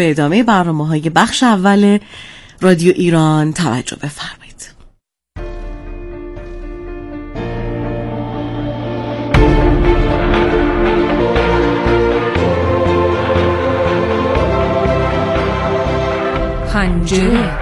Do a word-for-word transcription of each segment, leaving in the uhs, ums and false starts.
به ادامه برنامه‌های بخش اول رادیو ایران توجه بفرمایید. پنجره.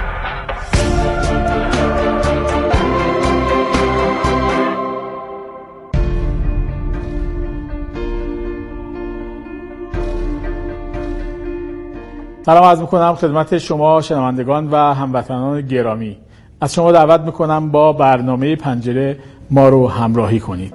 سلام عرض میکنم خدمت شما شنوندگان و هموطنان گرامی. از شما دعوت میکنم با برنامه پنجره ما رو همراهی کنید.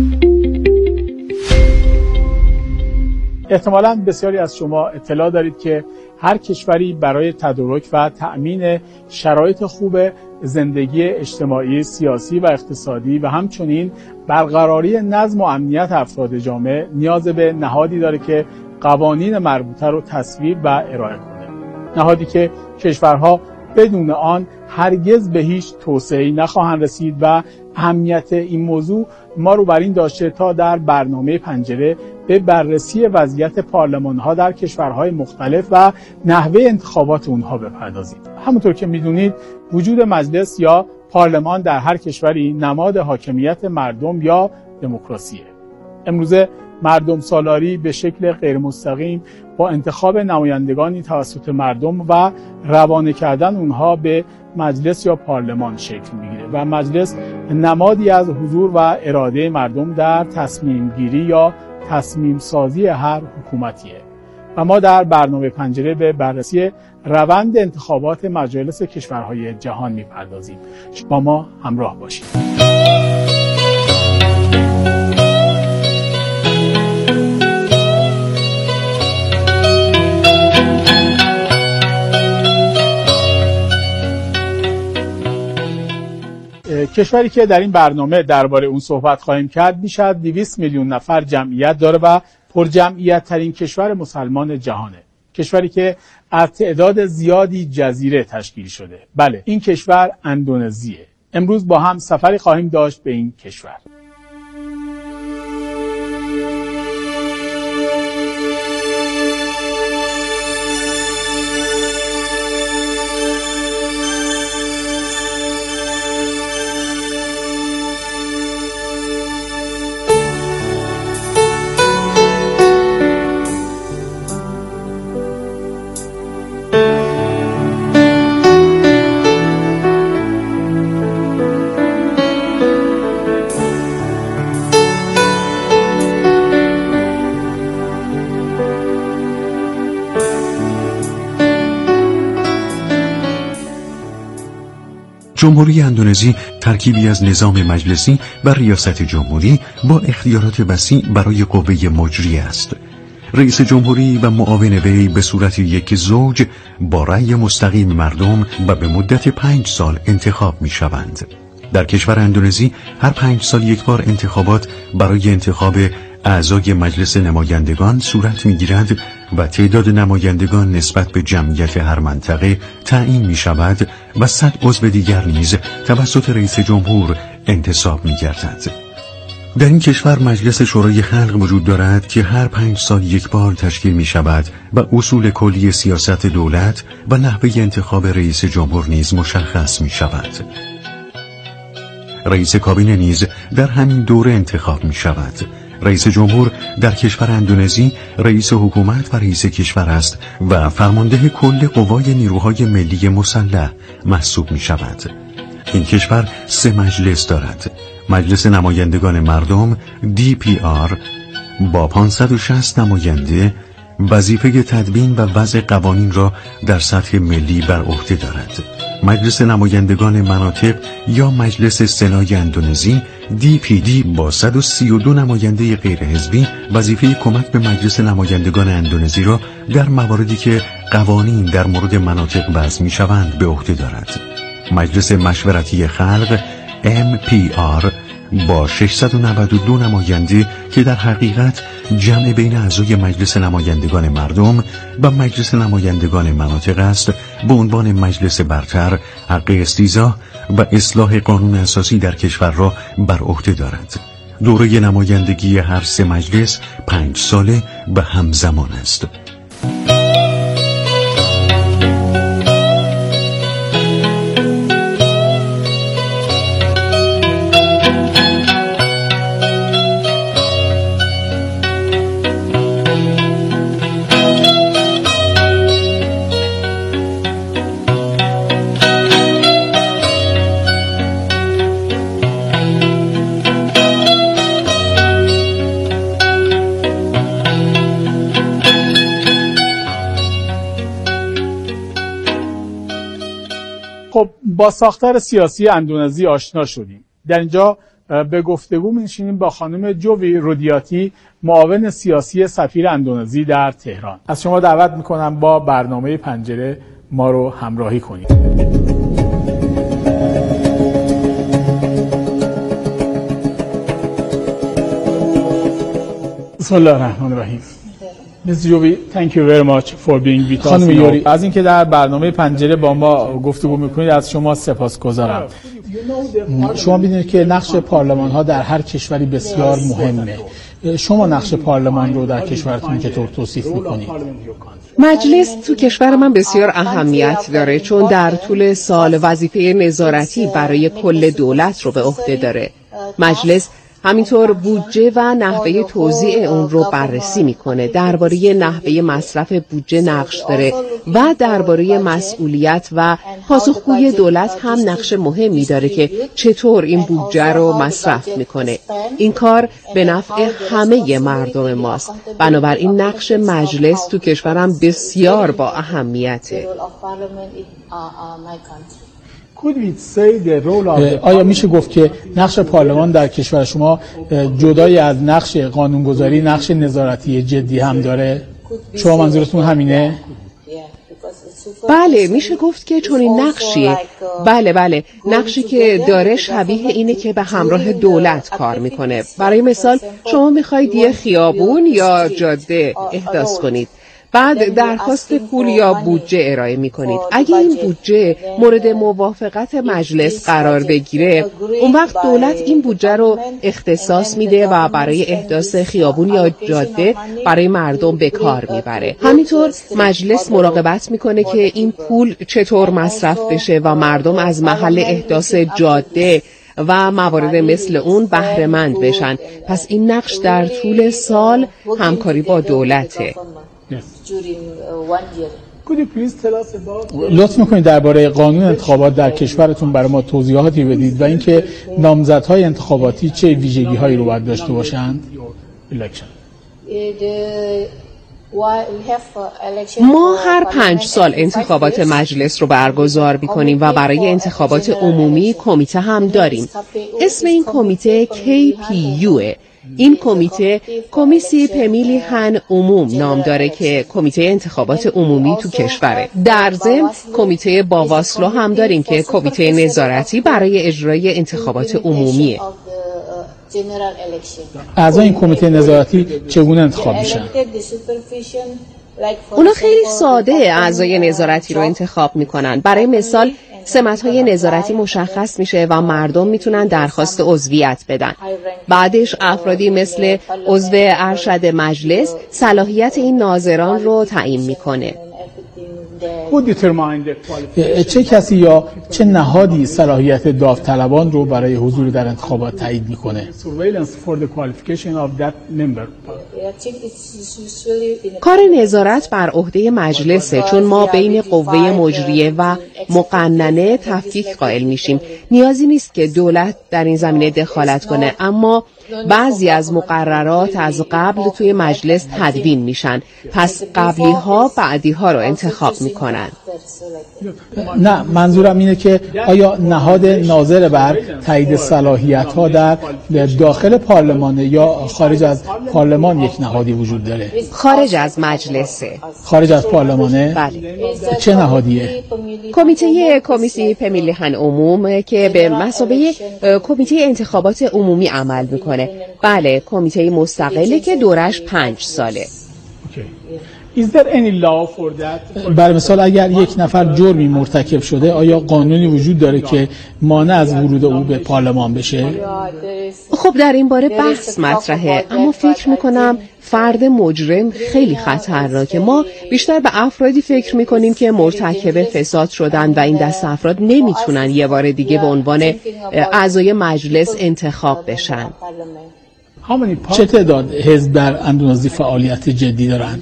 احتمالاً بسیاری از شما اطلاع دارید که هر کشوری برای تدارک و تأمین شرایط خوب زندگی اجتماعی، سیاسی و اقتصادی و همچنین برقراری نظم و امنیت افراد جامعه نیاز به نهادی داره که قوانین مربوطه رو تصویب و ارائه کنه. نهادی که کشورها بدون آن هرگز به هیچ توسعه‌ای نخواهند رسید و اهمیت این موضوع ما رو بر این داشته تا در برنامه پنجره به بررسی وضعیت پارلمان‌ها در کشورهای مختلف و نحوه انتخابات اونها بپردازیم. همونطور که میدونید وجود مجلس یا پارلمان در هر کشوری نماد حاکمیت مردم یا دموکراسیه. امروزه مردم سالاری به شکل غیر مستقیم با انتخاب نمایندگانی توسط مردم و روانه کردن اونها به مجلس یا پارلمان شکل میگیره و مجلس نمادی از حضور و اراده مردم در تصمیم گیری یا تصمیم سازی هر حکومتیه. و ما در برنامه پنجره به بررسی روند انتخابات مجالس کشورهای جهان میپردازیم. با ما همراه باشید. کشوری که در این برنامه درباره اون صحبت خواهیم کرد بیش از دویست میلیون نفر جمعیت داره و پرجمعیت ترین کشور مسلمان جهانه. کشوری که از تعداد زیادی جزیره تشکیل شده. بله، این کشور اندونزیه. امروز با هم سفری خواهیم داشت به این کشور. جمهوری اندونزی ترکیبی از نظام مجلسی و ریاست جمهوری با اختیارات وسیع برای قوه مجریه است. رئیس جمهوری و معاون وی به صورت یک زوج با رأی مستقیم مردم و به مدت پنج سال انتخاب می شوند. در کشور اندونزی هر پنج سال یک بار انتخابات برای انتخاب اعضای مجلس نمایندگان صورت می گیرد و تعداد نمایندگان نسبت به جمعیت هر منطقه تعیین می شود و صد عضو دیگر نیز توسط رئیس جمهور انتصاب می گردد. در این کشور مجلس شورای خلق وجود دارد که هر پنج سال یک بار تشکیل می شود و اصول کلی سیاست دولت و نحوه انتخاب رئیس جمهور نیز مشخص می شود. رئیس کابینه نیز در همین دوره انتخاب می شود. رئیس جمهور در کشور اندونزی رئیس حکومت و رئیس کشور است و فرمانده کل قوای نیروهای ملی مسلح محسوب می شود. این کشور سه مجلس دارد. مجلس نمایندگان مردم دی پی آر با پانصد و شصت نماینده وظیفه تدوین و وضع قوانین را در سطح ملی بر عهده دارد. مجلس نمایندگان مناطق یا مجلس سنای اندونزی دی پی دی با صد و سی و دو نماینده غیر حزبی وظیفه کمک به مجلس نمایندگان اندونزی را در مواردی که قوانین در مورد مناطق وضع می‌شوند به عهده دارد. مجلس مشورتی خلق ام پی آر با ششصد و نود و دو نماینده که در حقیقت جمع بین اعضای مجلس نمایندگان مردم و مجلس نمایندگان مناطق است، به عنوان مجلس برتر حق استیضاح و اصلاح قانون اساسی در کشور را بر عهده دارد. دوره نمایندگی هر سه مجلس پنج ساله و همزمان است. خب با ساختار سیاسی اندونزی آشنا شدیم. در اینجا به گفتگو می‌نشینیم با خانم جوی رودیاتی، معاون سیاسی سفیر اندونزی در تهران. از شما دعوت میکنم با برنامه پنجره ما رو همراهی کنید. بسم الله الرحمن الرحیم. میز جوی، thank you very much for being with us. خانم یوری، از اینکه در برنامه پنجره با ما گفتگو میکنید از شما سپاسگزارم. شما می‌دونید که نقش پارلمان ها در هر کشوری بسیار مهمه. شما نقش پارلمان رو در کشورتون چطور توصیف میکنید؟ مجلس تو کشور من بسیار اهمیت داره، چون در طول سال وظیفه نظارتی برای کل دولت رو به عهده داره. مجلس همینطور بودجه و نحوه توزیع اون رو بررسی میکنه، درباره نحوه مصرف بودجه نقش داره و درباره مسئولیت و پاسخگویی دولت هم نقش مهمی داره که چطور این بودجه رو مصرف میکنه. این کار به نفع همه مردم ماست، بنابراین نقش مجلس تو کشورم بسیار با اهمیته. آیا میشه گفت که نقش پارلمان در کشور شما جدای از نقش قانونگذاری نقش نظارتی جدی هم داره؟ شما منظورتون همینه؟ بله، میشه گفت که چون این نقشیه. بله بله نقشی که داره شبیه اینه که به همراه دولت کار میکنه. برای مثال شما میخواید یه خیابون یا جاده احداث کنید، بعد درخواست پول یا بودجه ارائه می کنید. اگه این بودجه مورد موافقت مجلس قرار بگیره، اون وقت دولت این بودجه رو اختصاص میده و برای احداث خیابون یا جاده برای مردم به کار میبره. همینطور مجلس مراقبت میکنه که این پول چطور مصرف بشه و مردم از محل احداث جاده و موارد مثل اون بهره مند بشن. پس این نقش در طول سال همکاری با دولته. لطف میکنید درباره قانون انتخابات در کشورتون برای ما توضیحاتی بدید و اینکه نامزدهای انتخاباتی چه ویژگی هایی رو باید داشته باشند؟ ما هر پنج سال انتخابات مجلس رو برگزار می‌کنیم و برای انتخابات عمومی کمیته هم داریم. اسم این کمیته کی پی یو. این کمیته کمیسی پمیلیهن عموم نام داره که کمیته انتخابات عمومی تو کشوره. در ضمن کمیته باواسلو هم داریم که کمیته نظارتی برای اجرای انتخابات عمومیه. اعضای این کمیته نظارتی چگونه انتخاب میشن؟ اونا خیلی ساده اعضای نظارتی رو انتخاب میکنن. برای مثال سمت‌های نظارتی مشخص میشه و مردم میتونن درخواست عضویت بدن. بعدش افرادی مثل عضو ارشد مجلس صلاحیت این ناظران رو تعیین میکنه. چه کسی یا چه نهادی صلاحیت داوطلبان رو برای حضور در انتخابات تایید میکنه؟ کار نظارت بر عهده مجلسه، چون ما بین قوه مجریه و مقننه تفکیک قائل میشیم. نیازی نیست که دولت در این زمینه دخالت کنه، اما بعضی از مقررات از قبل توی مجلس تدوین میشن، پس قبلی ها بعدی ها رو انتخاب میکنن. نه، منظورم اینه که آیا نهاد ناظر بر تایید صلاحیت ها در داخل پارلمان یا خارج از پارلمان یک نهادی وجود داره؟ خارج از مجلسه. خارج از پارلمانه؟ بله. چه نهادیه؟ کمیته کمیسی پمیلیهن عموم که به مثابه کمیته انتخابات عمومی عمل میکنه. بله، کمیته مستقله که دورش پنج ساله. برای مثال اگر یک نفر جرمی مرتکب شده، آیا قانونی وجود داره که مانع از ورود او به پارلمان بشه؟ خب در این باره بحث مطرحه، اما فکر میکنم فرد مجرم خیلی خطرناکه. ما بیشتر به افرادی فکر میکنیم که مرتکب فساد شدن و این دست افراد نمیتونن یه بار دیگه به عنوان اعضای مجلس انتخاب بشن. چه تعداد حزب در اندونزی فعالیت جدی دارند؟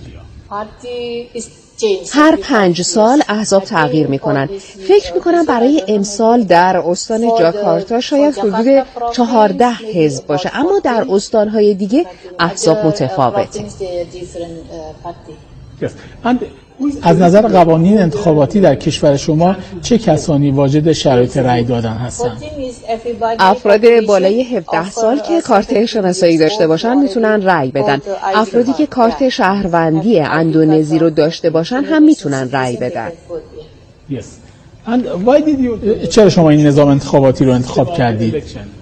هر پنج سال احزاب تغییر میکنن. فکر میکنم برای امسال در استان جاکارتا شاید حدود چهارده حزب باشه، اما در استانهای دیگه احزاب متفاوته. از نظر قوانین انتخاباتی در کشور شما چه کسانی واجد شرایط رأی دادن هستند؟ افراد بالای هفده سال که کارت شناسایی داشته باشن میتونن رأی بدن. افرادی که کارت شهروندی اندونزی رو داشته باشن هم میتونن رأی بدن. Yes. And why did you... چرا شما این نظام انتخاباتی رو انتخاب کردید؟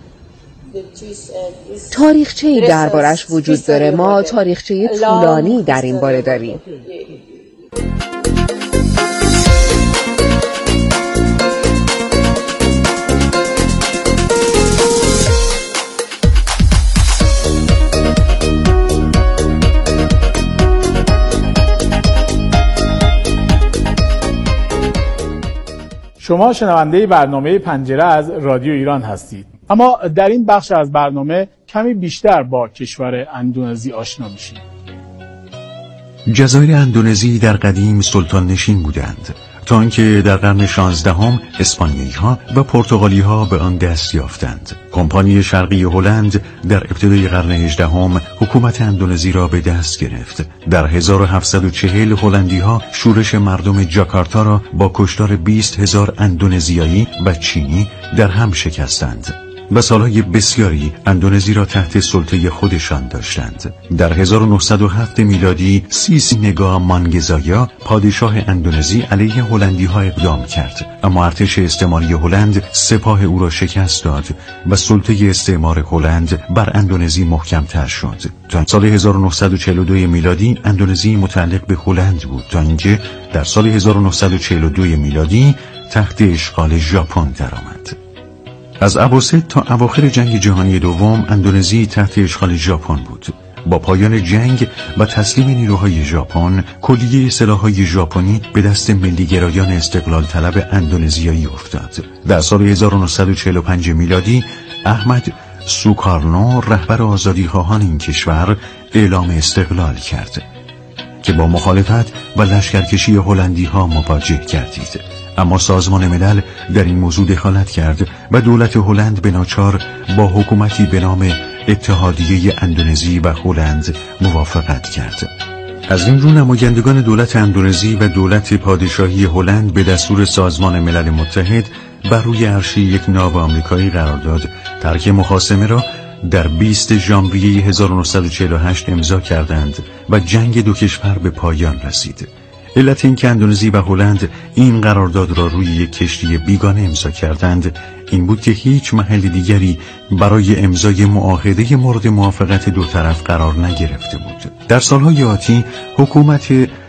تاریخچه‌ای دربارش وجود داره. ما تاریخچه طولانی در این باره داریم. شما شنونده برنامه پنجره از رادیو ایران هستید. اما در این بخش از برنامه کمی بیشتر با کشور اندونزی آشنا میشیم. جزایر اندونزی در قدیم سلطان نشین بودند تا آنکه در قرن شانزدهم اسپانیایی‌ها و پرتغالی‌ها به آن دست یافتند. کمپانی شرقی هلند در ابتدای قرن هجدهم حکومت اندونزی را به دست گرفت. در هزار و هفتصد و چهل هلندی‌ها شورش مردم جاکارتا را با کشتار بیست هزار اندونزیایی و چینی در هم شکستند و سالهای بسیاری اندونزی را تحت سلطه خودشان داشتند. در هزار و نهصد و هفت میلادی سیسی نگا مانگزایا پادشاه اندونزی علیه هلندی ها اقدام کرد، اما ارتش استعماری هلند سپاه او را شکست داد و سلطه استعمار هلند بر اندونزی محکم‌تر شد. تا سال هزار و نهصد و چهل و دو میلادی اندونزی متعلق به هلند بود تا اینکه در سال هزار و نهصد و چهل و دو میلادی تحت اشغال ژاپن درآمد. از اواسط تا اواخر جنگ جهانی دوم اندونزی تحت اشغال ژاپن بود. با پایان جنگ و تسلیم نیروهای ژاپن، کلیه سلاح‌های ژاپنی به دست ملی‌گرایان استقلال طلب اندونزیایی افتاد. در سال هزار و نهصد و چهل و پنج میلادی احمد سوکارنو رهبر آزادیخواهان این کشور اعلام استقلال کرد که با مخالفت و لشکرکشی هلندی‌ها مواجه گردید. اما سازمان ملل در این موضوع دخالت کرد و دولت هلند به ناچار با حکومتی به نام اتحادیه اندونزی و هلند موافقت کرد. از این رو نمایندگان دولت اندونزی و دولت پادشاهی هلند به دستور سازمان ملل متحد بر روی عرشه یک ناو آمریکایی قرار داد ترک مخاصمه را در بیست ژانویه هزار و نهصد و چهل و هشت امضا کردند و جنگ دو کشور به پایان رسید. علت این که اندونزی و هلند این قرارداد را روی یک کشتی بیگانه امضا کردند این بود که هیچ محل دیگری برای امضای معاهده مورد موافقت دو طرف قرار نگرفته بود. در سالهای آتی حکومت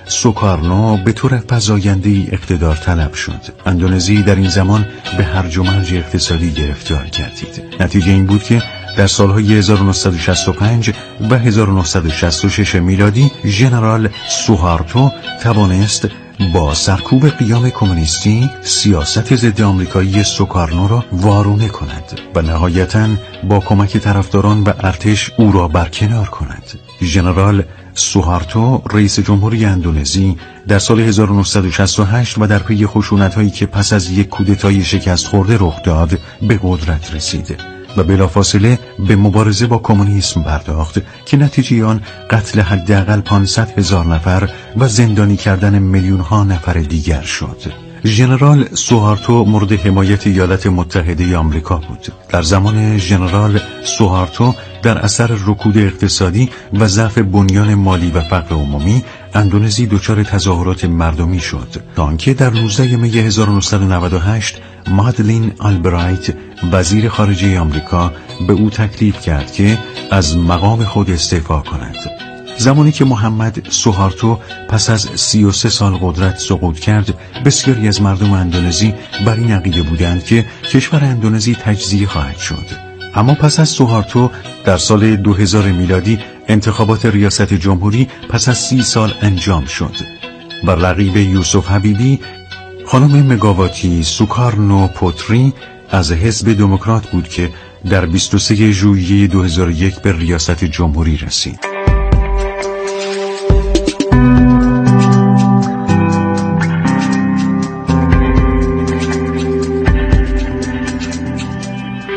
سوکارنو به طور فزاینده‌ای اقتدار طلب شد. اندونزی در این زمان به هرج و مرج اقتصادی گرفتار گردید. نتیجه این بود که در سالهای هزار و نهصد و شصت و پنج و هزار و نهصد و شصت و شش میلادی ژنرال سوهارتو توانست با سرکوب قیام کمونیستی سیاست ضد آمریکایی سوکارنو را وارونه کند و نهایتاً با کمک طرفداران و ارتش او را برکنار کند. ژنرال سوهارتو رئیس جمهوری اندونزی در سال هزار و نهصد و شصت و هشت و در پی خشونت‌هایی که پس از یک کودتای شکست خورده رخ داد به قدرت رسید و بلافاصله به مبارزه با کمونیسم پرداخت که نتیجه آن قتل حداقل پانصد هزار نفر و زندانی کردن میلیون ها نفر دیگر شد. ژنرال سوهارتو مورد حمایت ایالات متحده آمریکا بود. در زمان ژنرال سوهارتو در اثر رکود اقتصادی و ضعف بنیان مالی و فقر عمومی اندونزی دچار تظاهرات مردمی شد تا آنکه در نوزده می هزار و نهصد و نود و هشت مادلین آلبرایت وزیر خارجه آمریکا به او تکلیف کرد که از مقام خود استعفا کند. زمانی که محمد سوهارتو پس از سی و سه سال قدرت سقوط کرد، بسیاری از مردم اندونزی بر این عقیده بودند که کشور اندونزی تجزیه خواهد شد. اما پس از سوهارتو در سال دو هزار میلادی انتخابات ریاست جمهوری پس از سی سال انجام شد و رقیب یوسف حبیبی خانم مگاواتی سوکارنو پوتری از حزب دموکرات بود که در بیست و سه ژوئیه دو هزار و یک به ریاست جمهوری رسید.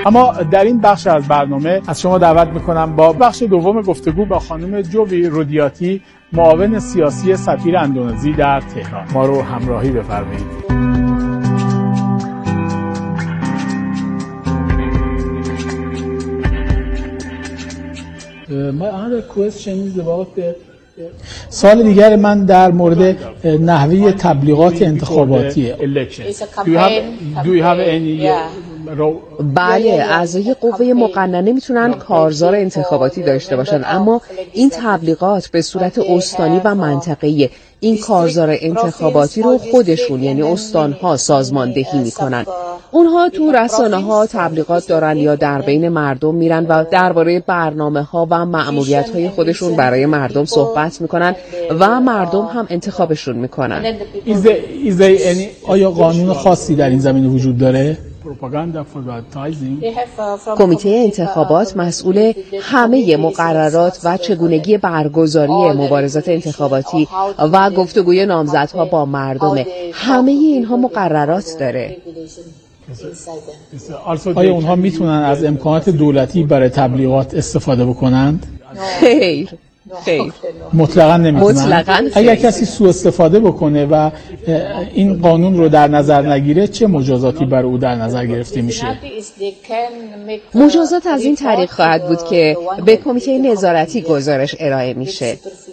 اما در این بخش از برنامه از شما دعوت میکنم با بخش دوم گفتگو با خانم جوی رودیاتی، معاون سیاسی سفیر اندونزی در تهران. ما رو همراهی بفرمایید. My other question is about the سوال دیگر من در مورد نحوه تبلیغات انتخاباتیه. بله، اعضای قوه مقننه میتونن کارزار انتخاباتی داشته باشن، اما این تبلیغات به صورت استانی و منطقه‌ای. این کارزار انتخاباتی رو خودشون یعنی استان‌ها سازماندهی میکنن. اونها تو رسانه‌ها تبلیغات دارن یا در بین مردم میرن و درباره برنامه‌ها و مأموریت‌های خودشون برای مردم صحبت میکنن و مردم هم انتخابشون میکنن. آیا قانون خاصی در این زمینه وجود داره؟ کمیته انتخابات مسئول همه مقررات و چگونگی برگزاری مبارزات انتخاباتی و گفتگوی نامزدها با مردمه. همه اینها مقررات داره. آیا اونها میتونن از امکانات دولتی برای تبلیغات استفاده بکنند؟ خیر خیر مطلقاً نمیتونن. مطلقاً اگر کسی سوء استفاده بکنه و این قانون رو در نظر نگیره، چه مجازاتی بر او در نظر گرفته میشه؟ مجازات از این طریق خواهد بود که به کمیته نظارتی گزارش ارائه میشه.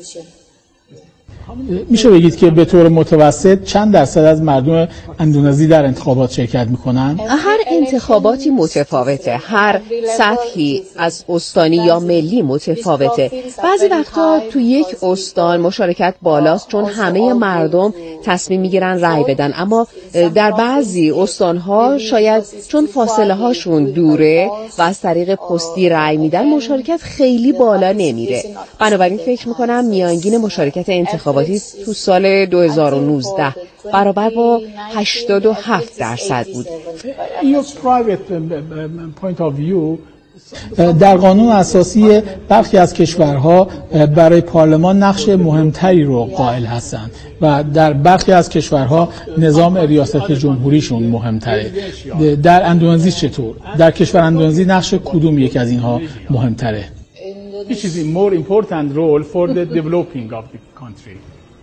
میشه بگید که به طور متوسط چند درصد از مردم اندونزی در انتخابات شرکت میکنن؟ هر انتخاباتی متفاوته، هر سطحی از استانی یا ملی متفاوته. بعضی وقتا تو یک استان مشارکت بالاست چون همه مردم تصمیم میگیرن رأی بدن، اما در بعضی استانها شاید چون فاصله هاشون دوره و از طریق پستی رأی میدن مشارکت خیلی بالا نمیره. بنابراین فکر میکنم میانگین مشارکت انتخاباتی تو سال دو هزار و نوزده برابر با هشتاد و هفت درصد بود. در قانون اساسی برخی از کشورها برای پارلمان نقش مهمتری رو قائل هستند و در برخی از کشورها نظام ریاست جمهوریشون مهمتره. در اندونزی چطور؟ در کشور اندونزی نقش کدوم یک از اینها مهمتره؟ Which is a more important role for the developing of the country.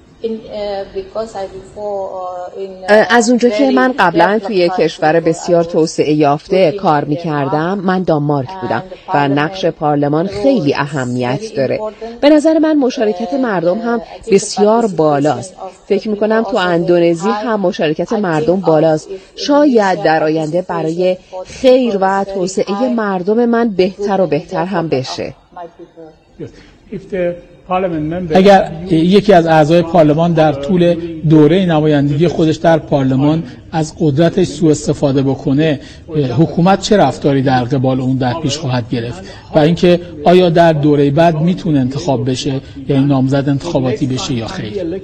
از اونجا که من قبلا توی کشور بسیار توسعه یافته کار میکردم، من دانمارک بودم و نقش پارلمان خیلی اهمیت داره. به نظر من مشارکت مردم هم بسیار بالاست. فکر میکنم تو اندونزی هم مشارکت مردم بالاست. شاید در آینده برای خیر و توسعه مردم من بهتر و بهتر هم بشه. اگر یکی از اعضای پارلمان در طول دوره نمایندگی خودش در پارلمان از قدرتش سوء استفاده بکنه، حکومت چه رفتاری در قبال اون در پیش خواهد گرفت و اینکه آیا در دوره بعد میتونه انتخاب بشه، یعنی نامزد انتخاباتی بشه یا خیر؟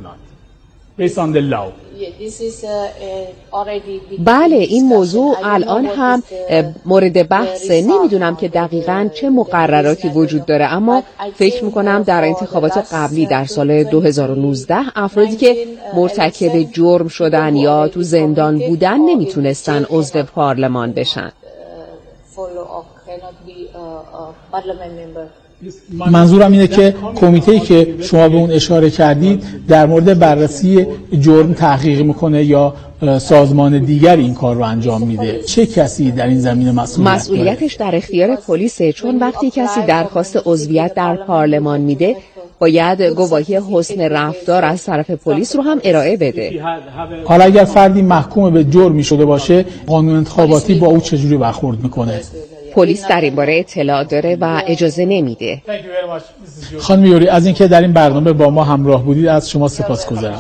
بله، این موضوع الان هم مورد بحثه. نمیدونم که دقیقاً چه مقرراتی وجود داره، اما فکر میکنم در انتخابات قبلی در سال دو هزار و نوزده افرادی که مرتکب جرم شدن یا تو زندان بودن نمیتونستن عضو پارلمان بشن. منظورم اینه که کمیته‌ای که شما به اون اشاره کردید در مورد بررسی جرم تحقیق میکنه یا سازمان دیگر این کار رو انجام میده، چه کسی در این زمینه مسئولیت داره؟ مسئولیتش در اختیار پلیسه، چون وقتی کسی درخواست عضویت در پارلمان میده باید گواهی حسن رفتار از طرف پلیس رو هم ارائه بده. حالا اگر فردی محکوم به جرمی شده باشه، قانون انتخاباتی با او چجوری برخورد میکنه؟ پلیس در این باره اطلاع داره و اجازه نمیده. خانم یوری، از اینکه در این برنامه با ما همراه بودید از شما سپاسگزارم.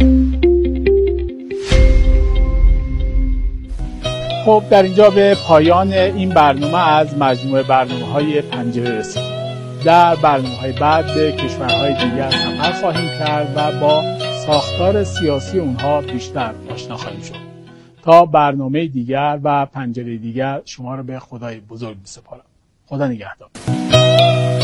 خب در اینجا به پایان این برنامه از مجموعه برنامه‌های پنجره رسیدیم. در برنامه‌های بعد به کشورهای دیگر سفر خواهیم کرد و با ساختار سیاسی اونها بیشتر آشنا خواهیم شد. تا برنامه دیگر و پنجره دیگر شما رو به خدای بزرگ می‌سپارم. خدا نگهدار.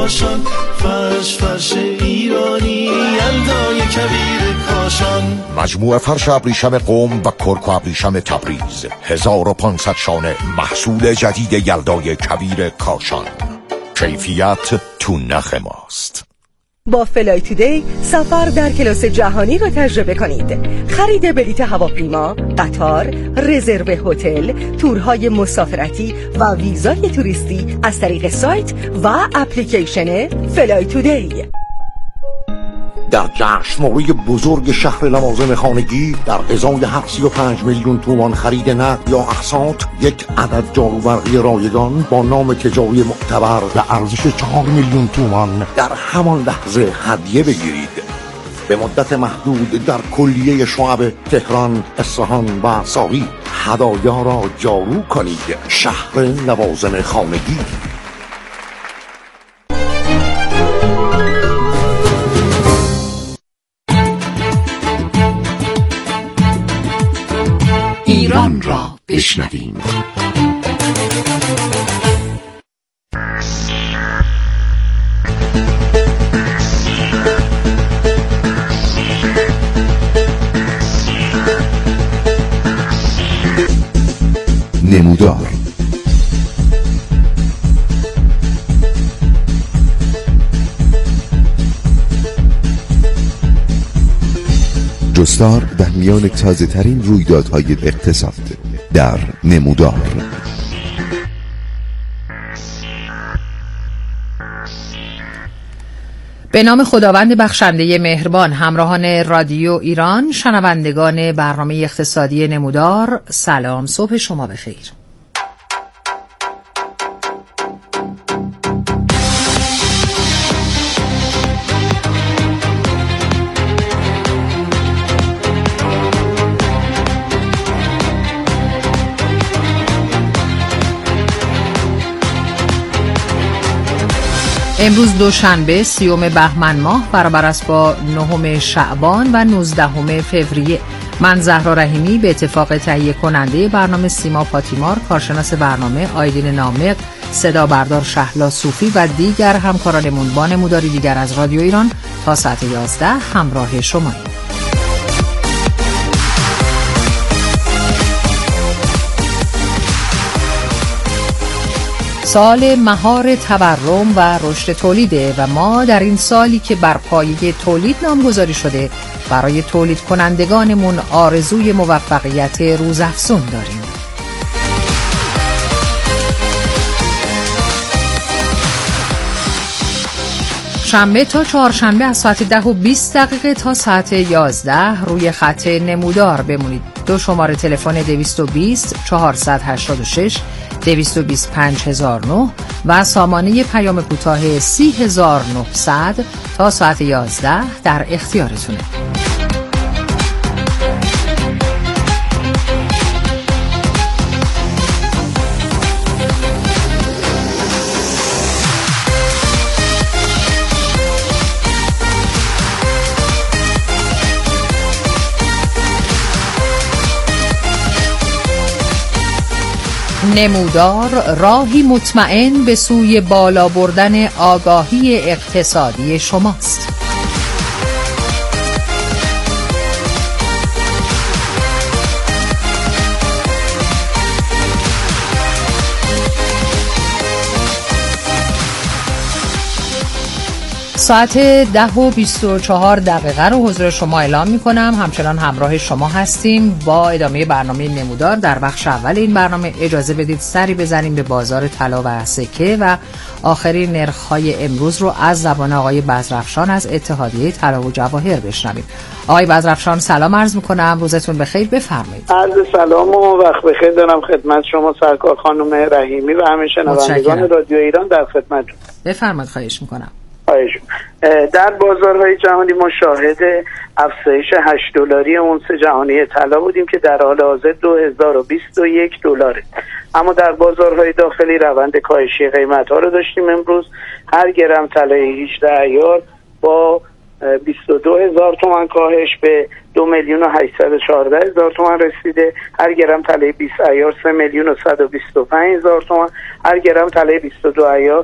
کاشان، فرش فرش ایرانی یلدای کویر کاشان. مجموعه فرش ابریشم قم و کرک و ابریشم تبریز، هزار و پانصد شانه محصول جدید یلدای کویر کاشان. کیفیت تو نخ ماست. با فلای تودی سفر در کلاس جهانی را تجربه کنید. خرید بلیط هواپیما، قطار، رزرو هتل، تورهای مسافرتی و ویزای توریستی از طریق سایت و اپلیکیشن فلای تودی. در جشنواره بزرگ شهر لوازم خانگی در ازای هر سی و پنج میلیون تومان خرید نقد یا اقساط، یک عدد جاروبرقی رایگان با نام تجاری معتبر به ارزش چهار میلیون تومان در همان لحظه هدیه بگیرید. به مدت محدود در کلیه شعب تهران، اصفهان و ساقی هدایا را جارو کنید. شهر لوازم خانگی. ایران را بشنویم. نمودار. جستار در میان تازه ترین رویدادهای اقتصاد در نمودار. به نام خداوند بخشنده مهربان، همراهان رادیو ایران، شنوندگان برنامه اقتصادی نمودار، سلام، صبح شما بخیر. امروز دوشنبه سیوم بهمن ماه برابر است با نهم شعبان و نوزدهم فوریه. من زهرا رحیمی به اتفاق تهیه کننده برنامه سیما پاتیمار، کارشناس برنامه آیدین نامق، صدا بردار شهلا صوفی و دیگر همکارانمون با نموداری دیگر از رادیو ایران تا ساعت یازده همراه شماییم. سال مهار تورم و رشد تولیده و ما در این سالی که بر پایه تولید نامگذاری شده برای تولید کنندگانمون آرزوی موفقیت روزافزون داریم. شنبه تا چهارشنبه از ساعت ده و بیست دقیقه تا ساعت یازده روی خط نمودار بمونید. دو شماره تلفن دویست و بیست چهارصد و هشتاد و شش دویست و بیست پنج هزار و نه و سامانه پیام کوتاه سی هزار و نهصد تا ساعت یازده در اختیارتونه. نمودار راهی مطمئن به سوی بالا بردن آگاهی اقتصادی شماست. ساعت ده و بیست و چهار دقیقه رو حضور شما اعلام می کنم. همچنان همراه شما هستیم با ادامه برنامه نمودار. در بخش اول این برنامه اجازه بدید سری بزنیم به بازار طلا و سکه و آخرین نرخ‌های امروز رو از زبان آقای بزرافشان از اتحادیه طلا و جواهر بشنویم. آقای بزرافشان سلام عرض می‌کنم، روزتون بخیر، بفرمایید. عرض سلام و وقت بخیر دارم خدمت شما سرکار خانم رحیمی و همه شنوندگان رادیو ایران در خدمتتون. بفرمایید، خواهش می‌کنم. در بازارهای جهانی ما شاهد افزایش هشت دلاری اونس جهانی طلا بودیم که در حال حاضر دو هزار و بیست و یک دلاره. اما در بازارهای داخلی روند کاهشی قیمت‌ها رو داشتیم. امروز هر گرم طلای هجده عیار با بیست و دو هزار تومان کاهش به دو میلیون و هشتصد و چهارده هزار تومان رسیده. هر گرم طلای بیست عیار سه میلیون و صد و بیست و پنج هزار تومان. هر گرم طلای بیست و دو عیار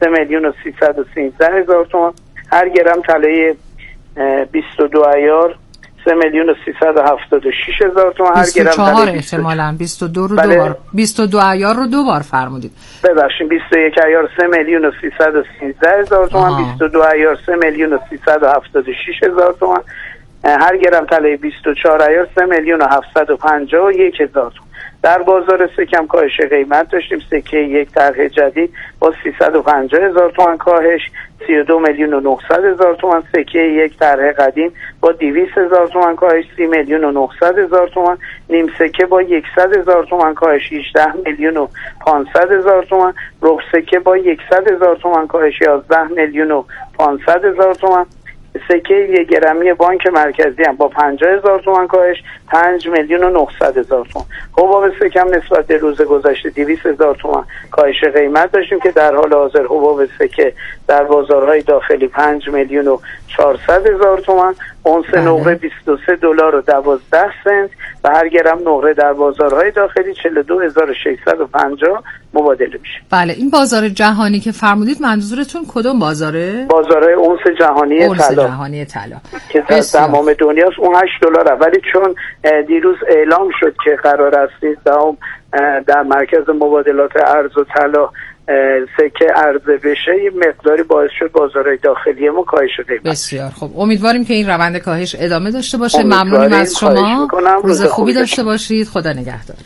سه میلیون و سیصد و سیزده هزار تومان. هر گرم طلای بیست و دو عیار سه میلیون و سیصد و هفتاد و شش هزار تومان. هر گرم طلای احتمالاً بیست و دو رو بله. دو بار بیست و دو عیار رو دو بار فرمودید. ببخشید بیست و یک عیار سه میلیون و سیصد و سیزده هزار تومان، بیست و دو عیار سه میلیون و سیصد و هفتاد و شش هزار تومان. هر گرم طلای بیست و چهار عیار سه میلیون و هفتصد و پنجاه و یک هزار تومان. در بازار سکم کاهش قیمت داشتیم. سکه یک طرح جدید با سیصد و پنجاه هزار تومان کاهش سی و دو میلیون و نهصد هزار تومان. سکه یک طرح قدیم با دویست هزار تومان کاهش سی میلیون و نهصد هزار تومان. نیم سکه با صد هزار تومان کاهش هجده میلیون و پانصد هزار تومان. ربع سکه با صد هزار تومان کاهش یازده میلیون و پانصد هزار تومان. سکه یک گرمی بانک مرکزی هم با پنجاه هزار تومان کاهش پنج میلیون و نهصد هزار تومان. حباب سکم نسبت به روز گذشته دویست هزار تومان کاهش قیمت داشتیم که در حال حاضر حباب سکه در بازارهای داخلی پنج میلیون و چهارصد هزار تومان. اونس نقره بیست و سه دلار و دوازده سنت و هر گرم نقره در بازارهای داخلی چهل و دو هزار و ششصد و پنجاه مبادله میشه. بله این بازار جهانی که فرمودید منظورتون کدوم بازاره؟ بازارهای اونس جهانی اونس طلا. جهانی طلا که در تمام دنیاست. اون هشت دلاره ولی چون دیروز اعلام شد که قرار است سیزدهم در مرکز مبادلات ارز و طلا سکه عرضه بشه یه مقداری باعث شد بازارهای داخلی ما کاهش شده. بسیار خوب امیدواریم که این روند کاهش ادامه داشته باشه. ممنونیم از شما. روز خوبی داشته باشید. خدا نگهدار.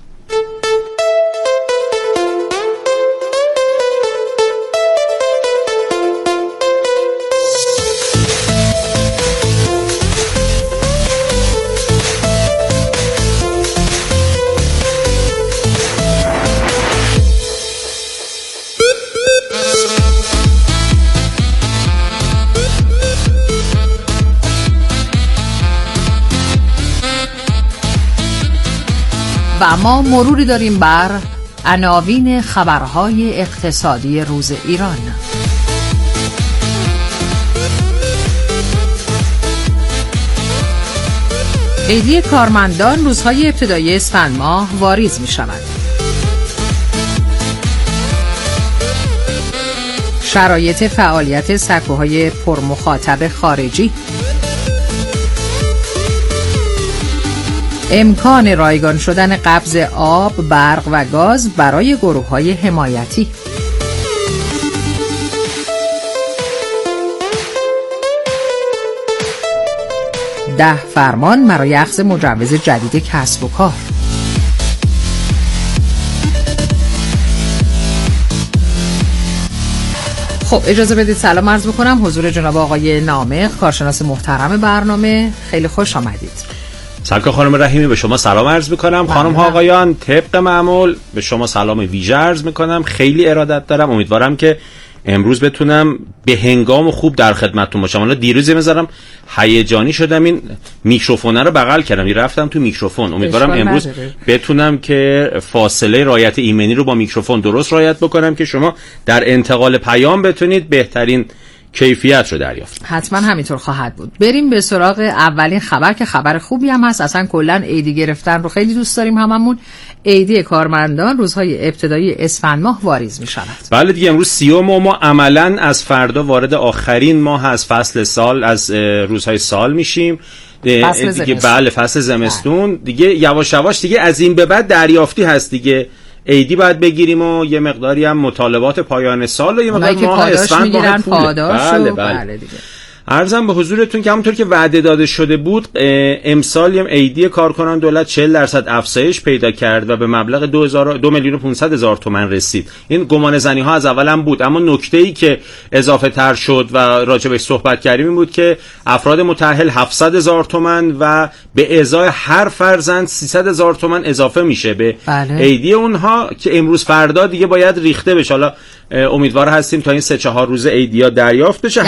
و ما مروری داریم بر عناوین خبرهای اقتصادی روز ایران. عیدی کارمندان روزهای ابتدایی اسفند ماه واریز می شود. شرایط فعالیت سکوهای پرمخاطب خارجی. امکان رایگان شدن قبض آب، برق و گاز برای گروه‌های حمایتی. ده فرمان برای اخذ مجوز جدید کسب و کار. خب اجازه بدید سلام عرض بکنم حضور جناب آقای نامق، کارشناس محترم برنامه. خیلی خوش آمدید. سرکار خانم رحیمی به شما سلام عرض میکنم. خانم ها آقایان طبق معمول به شما سلام ویژه عرض میکنم. خیلی ارادت دارم. امیدوارم که امروز بتونم به هنگام و خوب در خدمتتون باشم. حالا دیروز میذارم هیجانی شدم این میکروفون رو بغل کردم رفتم تو میکروفون. امیدوارم امروز بتونم که فاصله رعایت ایمنی رو با میکروفون درست رعایت بکنم که شما در انتقال پیام بتونید بهترین کیفیت رو دریافت. حتما همینطور خواهد بود. بریم به سراغ اولین خبر که خبر خوبی هم هست. اصلا کلا عیدی گرفتن رو خیلی دوست داریم هممون. عیدی کارمندان روزهای ابتدایی اسفند ماه واریز می شود. بله دیگه امروز سیوم و ما عملاً از فردا وارد آخرین ماه از فصل سال از روزهای سال میشیم. فصل دیگه بله فصل زمستون دیگه یواش یواش دیگه از این به بعد دریافتی هست دیگه. عیدی باید بگیریم و یه مقداری هم مطالبات پایان سال و یه مقدار ماه اسفند ماه پوله. بله بله, بله دیگه. عرضم به حضورتون که همونطور که وعده داده شده بود امسال هم عیدی کارکنان دولت چهل درصد افزایش پیدا کرد و به مبلغ دو میلیون و پانصد هزار تومان رسید. این گمان زنی ها از اول هم بود، اما نکته‌ای که اضافه تر شد و راجبش صحبت کردیم این بود که افراد متأهل هفتصد هزار تومان و به ازای هر فرزند سیصد هزار تومان اضافه میشه به بله. عیدی اونها که امروز فردا دیگه باید ریخته بشه. حالا امیدوار هستیم تا این سه چهار روز عیدیا دریافت بشه.